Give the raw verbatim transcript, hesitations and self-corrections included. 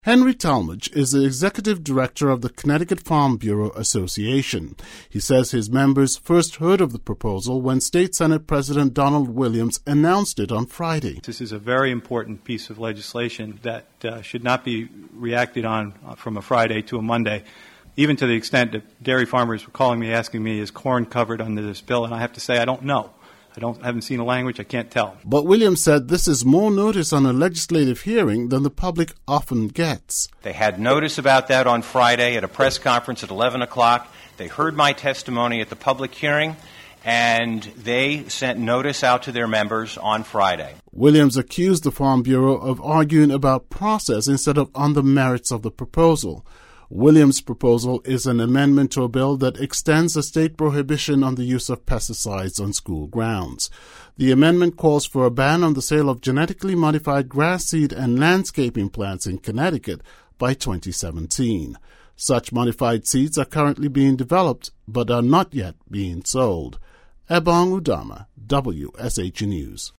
Henry Talmadge is the executive director of the Connecticut Farm Bureau Association. He says his members first heard of the proposal when State Senate President Donald Williams announced it on Friday. This is a very important piece of legislation that uh, should not be reacted on from a Friday to a Monday, even to the extent that dairy farmers were calling me asking me, is corn covered under this bill? And I have to say, I don't know. I don't I haven't seen the language. I can't tell. But Williams said this is more notice on a legislative hearing than the public often gets. They had notice about that on Friday at a press conference at eleven o'clock. They heard my testimony at the public hearing, and they sent notice out to their members on Friday. Williams accused the Farm Bureau of arguing about process instead of on the merits of the proposal. Williams' proposal is an amendment to a bill that extends a state prohibition on the use of pesticides on school grounds. The amendment calls for a ban on the sale of genetically modified grass seed and landscaping plants in Connecticut by twenty seventeen. Such modified seeds are currently being developed but are not yet being sold. Ebong Udama, W S H News.